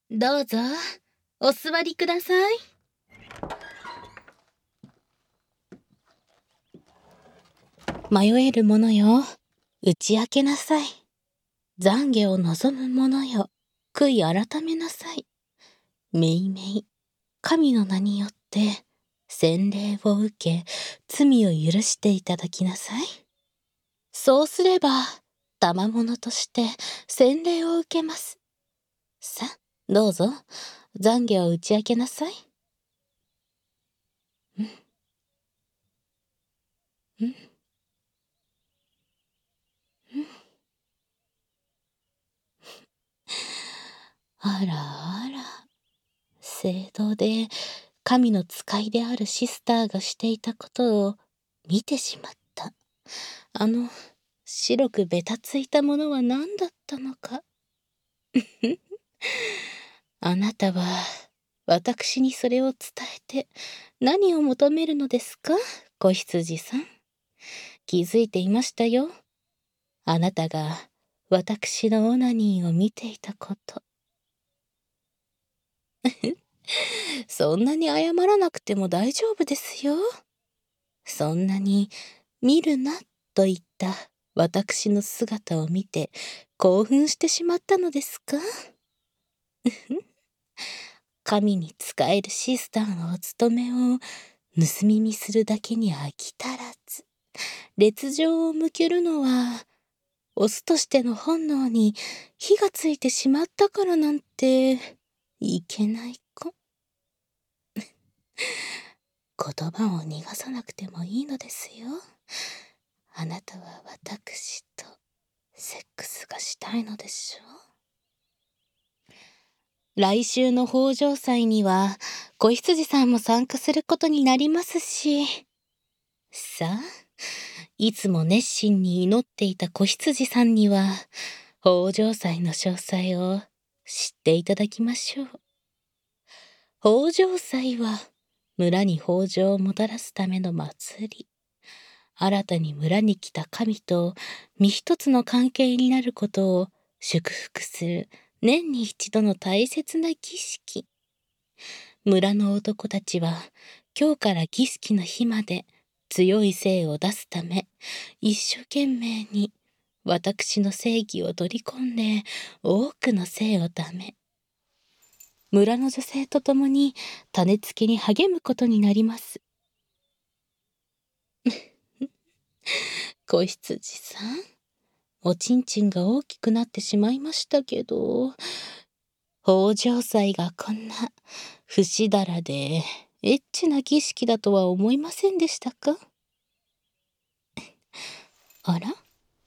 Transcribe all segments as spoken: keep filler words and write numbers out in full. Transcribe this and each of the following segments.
どうぞ、お座りください。迷える者よ、打ち明けなさい。懺悔を望む者よ、悔い改めなさい。めいめい、神の名によって、洗礼を受け、罪を許していただきなさい。そうすれば、賜物として洗礼を受けます。さ、どうぞ、懺悔を打ち明けなさい。うん。うん。うん。あらあら、聖堂で神の使いであるシスターがしていたことを見てしまった。あの白くべたついたものは何だったのか。あなたは私にそれを伝えて何を求めるのですか、子羊さん。気づいていましたよ。あなたが私のオナニーを見ていたこと。そんなに謝らなくても大丈夫ですよ。そんなに見るなと言った私の姿を見て興奮してしまったのですか。神に仕えるシスターのお務めを盗み見するだけに飽き足らず、烈情を向けるのはオスとしての本能に火がついてしまったからなんていけない子。言葉を逃がさなくてもいいのですよ。あなたは私とセックスがしたいのでしょう。来週の豊穣祭には子羊さんも参加することになりますし、さあ、いつも熱心に祈っていた子羊さんには豊穣祭の詳細を知っていただきましょう。豊穣祭は村に豊穣をもたらすための祭り。新たに村に来た神と身一つの関係になることを祝福する年に一度の大切な儀式。村の男たちは今日から儀式の日まで強い精を出すため一生懸命に私の正義を取り込んで多くの精をため、村の女性と共に種付けに励むことになります。子羊さん、おちんちんが大きくなってしまいましたけど、豊穣祭がこんな不死だらでエッチな儀式だとは思いませんでしたか。あら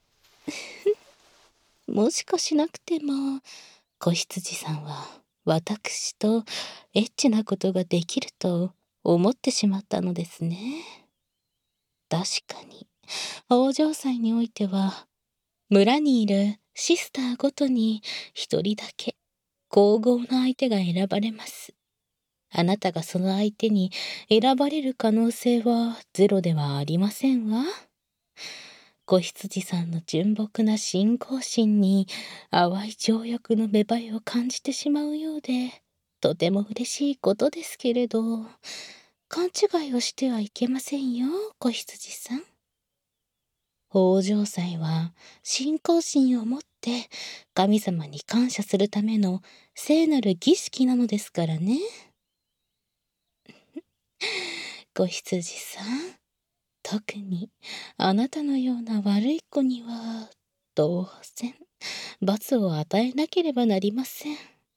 もしかしなくても子羊さんは私とエッチなことができると思ってしまったのですね。確かに豊穣祭においては村にいるシスターごとに一人だけ皇后の相手が選ばれます。あなたがその相手に選ばれる可能性はゼロではありませんわ。子羊さんの純朴な信仰心に淡い情欲の芽生えを感じてしまうようで、とても嬉しいことですけれど、勘違いをしてはいけませんよ、子羊さん。豊穣祭は信仰心を持って神様に感謝するための聖なる儀式なのですからね。子羊さん、特にあなたのような悪い子には当然罰を与えなければなりません。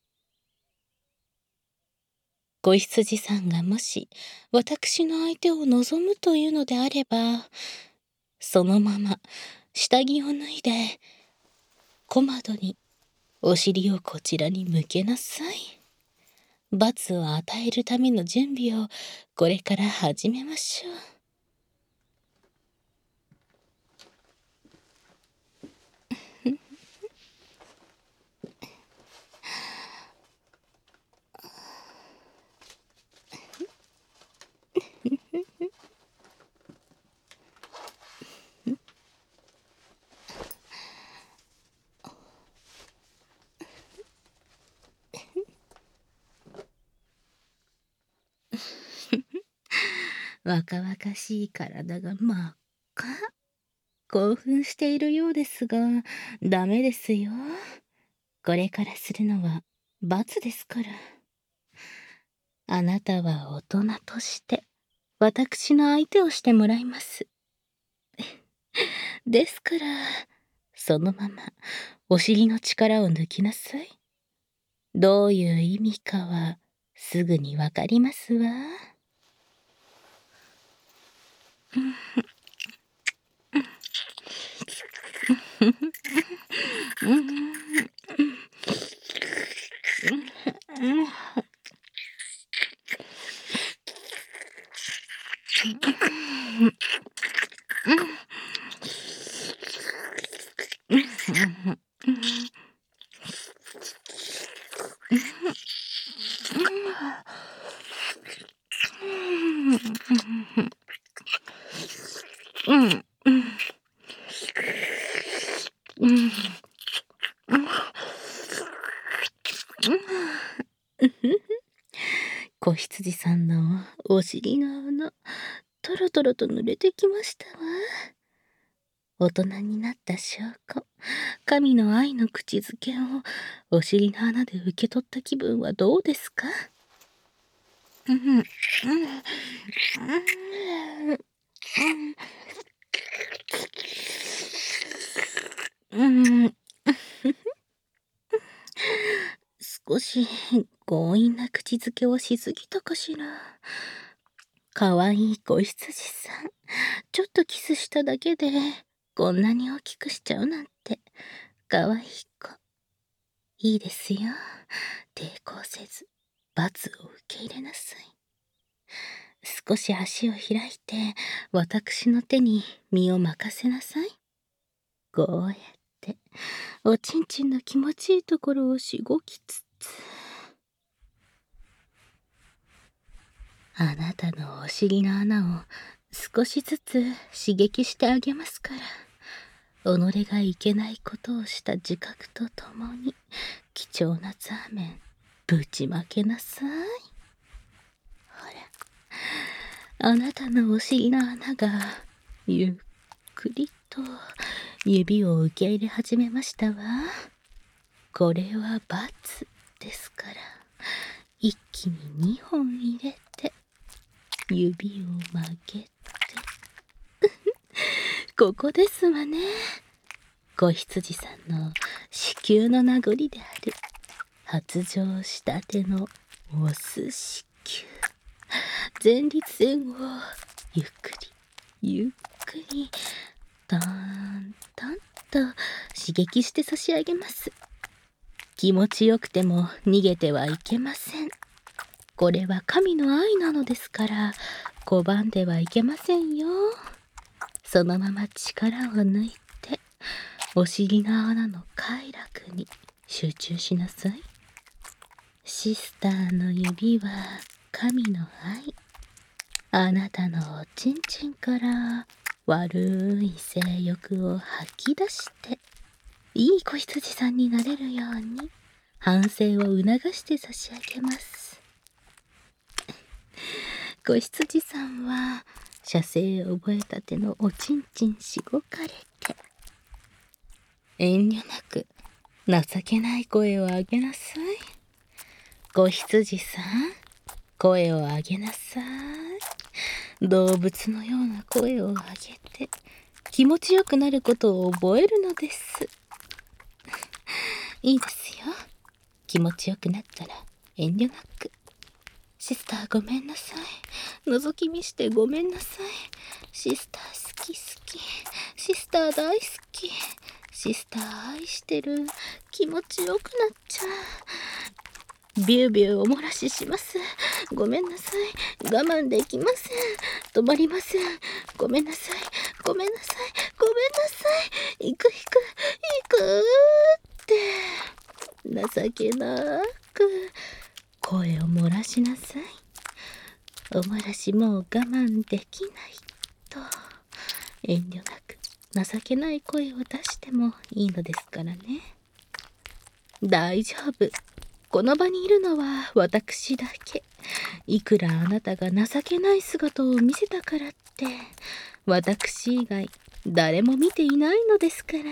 子羊さんがもし私の相手を望むというのであれば、そのまま下着を脱いで小窓にお尻をこちらに向けなさい。罰を与えるための準備をこれから始めましょう。 若々しい体が真っ赤。興奮しているようですが、ダメですよ。これからするのは罰ですから。あなたは大人として私の相手をしてもらいます。ですから、そのままお尻の力を抜きなさい。どういう意味かはすぐにわかりますわ。子羊さんのお尻の穴、トロトロと濡れてきましたわ。大人になった証拠、神の愛の口づけをお尻の穴で受け取った気分はどうですか？うんうんうんうんうん、少し強引な口づけをしすぎたかしら。かわいい子羊さん、ちょっとキスしただけでこんなに大きくしちゃうなんて、かわいい子。いいですよ。抵抗せず罰を受け入れなさい。少し足を開いて私の手に身を任せなさい。こうやっておちんちんの気持ちいいところをしごきつつ、あなたのお尻の穴を少しずつ刺激してあげますから、己がいけないことをした自覚とともに貴重なザーメンぶちまけなさい。ほら、あなたのお尻の穴がゆっくりと指を受け入れ始めましたわ。これは罰ですから、一気ににほん入れて指を曲げてここですわね。子羊さんの子宮の名残である発情したてのオス子宮、前立腺をゆっくりゆっくりトントンと刺激して差し上げます。気持ちよくても逃げてはいけません。これは神の愛なのですから拒んではいけませんよ。そのまま力を抜いてお尻の穴の快楽に集中しなさい。シスターの指は神の愛。あなたのおちんちんから悪い性欲を吐き出していい子羊さんになれるように反省を促して差し上げます。子羊さんは射精を覚えたてのおちんちんしごかれて、遠慮なく情けない声を上げなさい。子羊さん、声を上げなさい。動物のような声を上げて気持ちよくなることを覚えるのです。いいですよ。気持ちよくなったら遠慮なく。シスターごめんなさい。覗き見してごめんなさい。シスター好き好き。シスター大好き。シスター愛してる。気持ちよくなっちゃう。ビュービューおもらしします。ごめんなさい。我慢できません。止まりません。ごめんなさい。ごめんなさい。ごめんなさい。行く行く行くって情けなく声を漏らしなさい。お漏らしもう我慢できないと遠慮なく情けない声を出してもいいのですからね。大丈夫。 この場にいるのは私だけ。いくらあなたが情けない姿を見せたからって、私以外誰も見ていないのですから。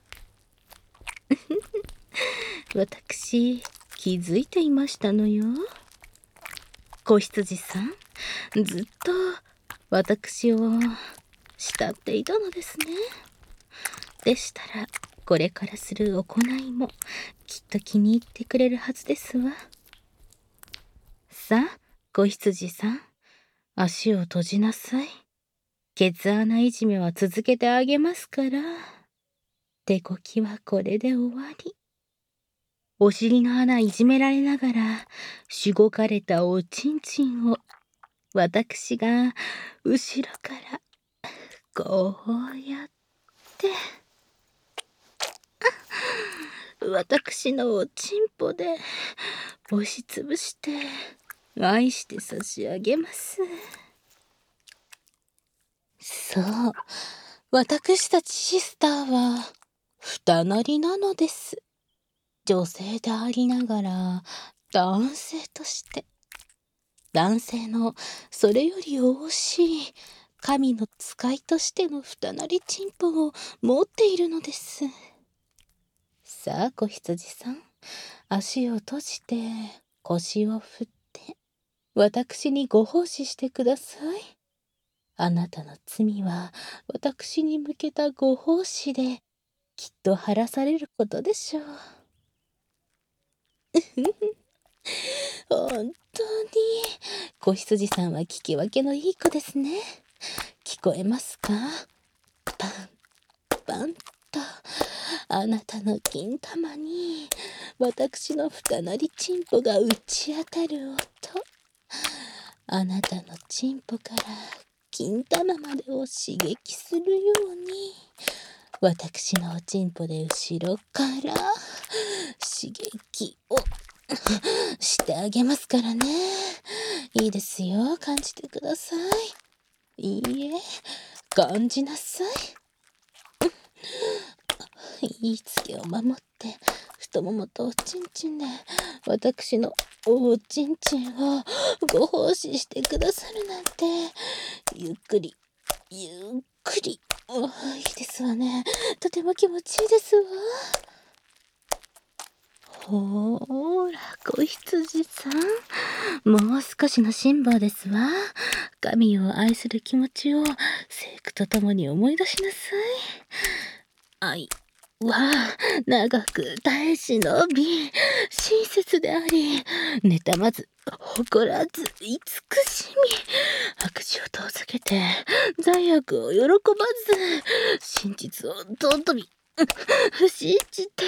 私、気づいていましたのよ。子羊さん、ずっと私を慕っていたのですね。でしたら、これからする行いもきっと気に入ってくれるはずですわ。さあ、子羊さん、足を閉じなさい。ケツ穴いじめは続けてあげますから。手こきはこれで終わり。お尻の穴いじめられながら、しごかれたおちんちんを、私が後ろから、こうやって、私のおちんぽで押しつぶして愛して差し上げます。そう、私たちシスターは二なりなのです。女性でありながら男性として、男性のそれより惜しい神の使いとしての二なりチンポを持っているのです。さあ、子羊さん、足を閉じて腰を振って私にご奉仕してください。あなたの罪は私に向けたご奉仕できっと晴らされることでしょう。本当に子羊さんは聞き分けのいい子ですね。聞こえますか？パンパンとあなたの金玉に私の二なりチンポが打ち当たる音。あなたのチンポから金玉までを刺激するように、私のおちんぽで後ろから刺激をしてあげますからね。いいですよ、感じてください。いいえ、感じなさい。言いつけを守って太ももとおちんちんで私のおちんちんをご奉仕してくださるなんて、ゆっくりゆっくり、いいですわね。とても気持ちいいですわ。ほーら、子羊さん、もう少しの辛抱ですわ。神を愛する気持ちを聖句とともに思い出しなさい。愛は長く耐え忍び、親切であり、妬まず誇らず慈しみ、悪事を遠ざけて罪悪を喜ばず、真実を尊び信じて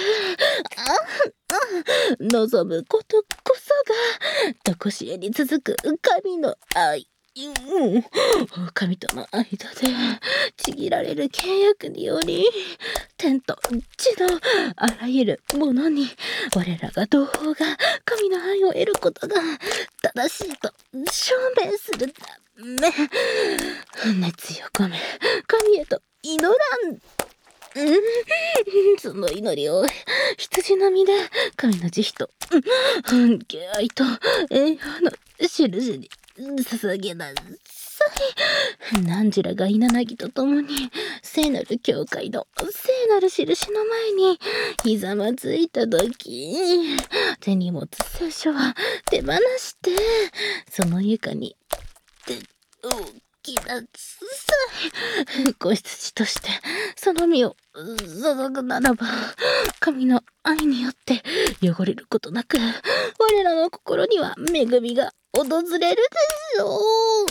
望むことこそがとこしえに続く神の愛。うん、神との間でちぎられる契約により、天と地のあらゆるものに我らが同胞が神の愛を得ることが正しいと証明するため、熱意を込め神へと祈らん。うん、その祈りを羊の実で神の慈悲と、うん、敬愛と栄養の印に捧げなさい。汝らが稲凪と共に聖なる教会の聖なる印の前にひざまずいた時、手に持つ聖書は手放してその床に手をきなさい。子羊としてその身を注ぐならば、神の愛によって汚れることなく我らの心には恵みが訪れるでしょう。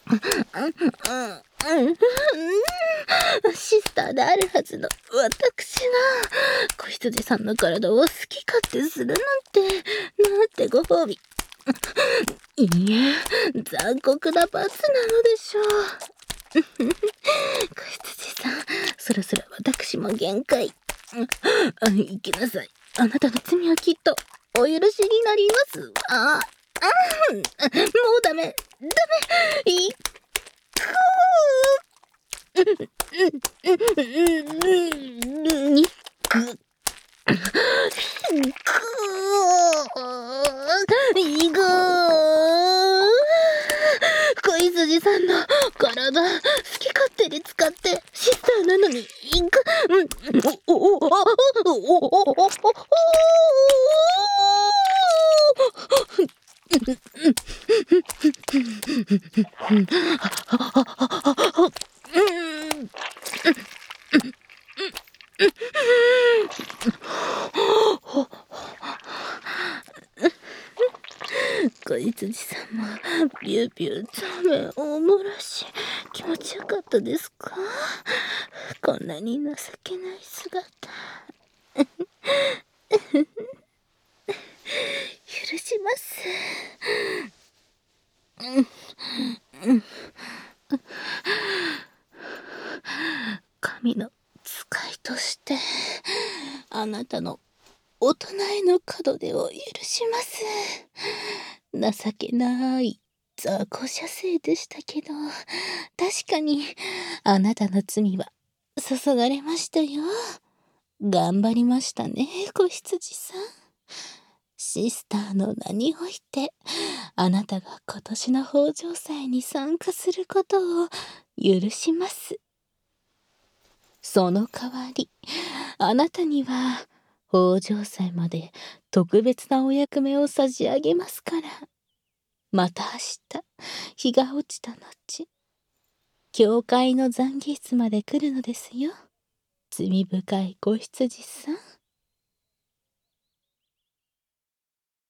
シスターであるはずの私が子羊さんの体を好き勝手するなんて、なんてご褒美。いいえ、残酷な罰なのでしょう。子羊さん、そろそろ私も限界。行きなさい。あなたの罪はきっとお許しになりますわ。あ、あ、もうダメ、ダメ、いくー。にく。くー。 やだ、好き勝手に使ってシスターなのに行く。おおおおおおおおお子羊さんもビュービューザメおもらし気持ちよかったですか？こんなに情けない姿許します。神の使いとしてあなたの大人への門出を許します。情けない雑魚射精でしたけど、確かにあなたの罪は注がれましたよ。頑張りましたね、子羊さん。シスターの名においてあなたが今年の豊穣祭に参加することを許します。その代わりあなたには豊穣祭まで特別なお役目を差し上げますから。また明日日が落ちた後、教会の懺悔室まで来るのですよ、罪深い子羊さん。